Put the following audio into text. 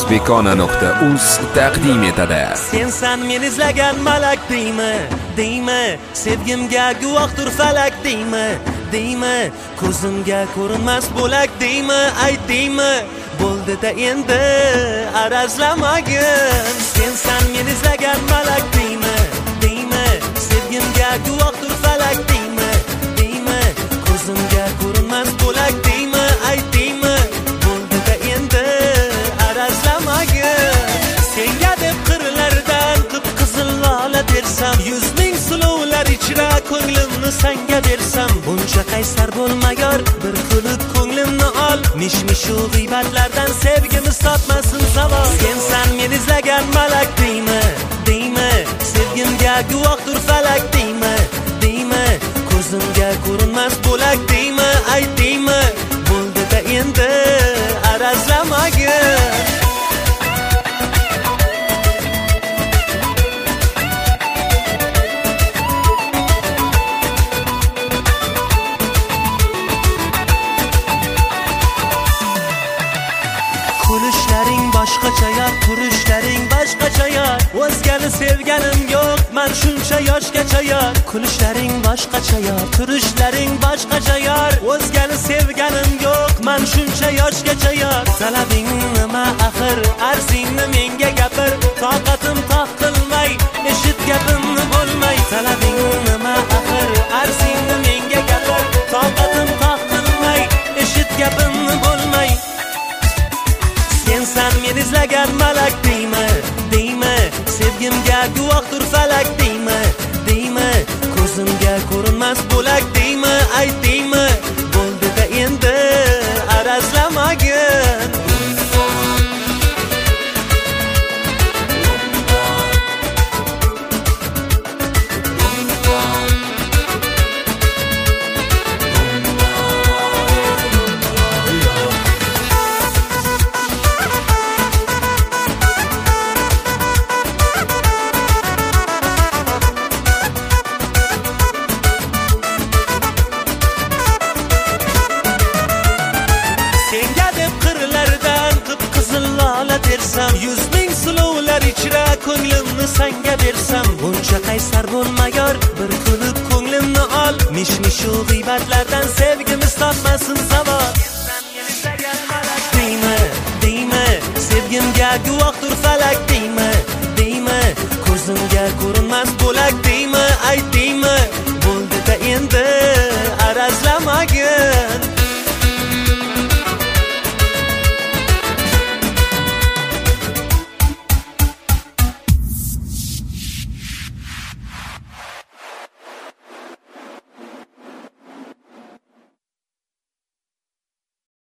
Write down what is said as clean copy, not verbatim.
O'zbekona.uz taqdim etadi. Sensan men izlagan malak deymi, sevgimga guvohdir falak deymi, ko'zimga ko'rinmas bo'lak deymi, bo'ldi-da endi arazlamagin. Sensan men izlagan malak deymi, sevgimga guvohdir falak deymi, ko'zimga ko'rinmas bo'lak deymi, bo'ldi-da endi arazlamagin. Senga deb qirlardan qip-qizil lola tersam, 100 ming sulovlar ichra ko'nglimni senga bersam, buncha qaysar bo'lmayor bir kulib ko'nglimni ol, mish-mishu g'iybatlardan sevgimiz topmasin savol. Sensan men izlagan malak deymi, sevgimga guvohdir falak deymi, ko'zimga ko'rinmas bo'lak deymi, bo'ldi-da endi arazlamagin. Kulishlaring boshqacha yor, turishlaring boshqacha yor, o'zgani sevganim yo'q, men shuncha yoshgacha yor. Kulishlaring boshqacha yor, turishlaring boshqacha yor, o'zgani sevganim yo'q, men shuncha yoshgacha yor. Talabing nima axir, arzingni menga gapir, toqatim toq qilmay, eshit gapimni bo'lmay. Talabing nima axir, arzingni menga gapir, toqatim toq qilmay, eshit gapimni bo'lmay. Sensan men izlagan malak deymi, sevgimga guvohdir falak deymi, ko'zimga ko'rinmas bo'lak deymi, bo'ldi-da endi arazlamagin. Tersam 100 ming sulovlar ichra ko'nglimni senga bersam, buncha qaysar bo'lmayor bir kulib ko'nglimni ol, mish-mishu g'iybatlardan sevgimiz topmasin savol. Deymi, sevgimga guvohdir falak deymi, ko'zimga ko'rinmas bo'lak deymi,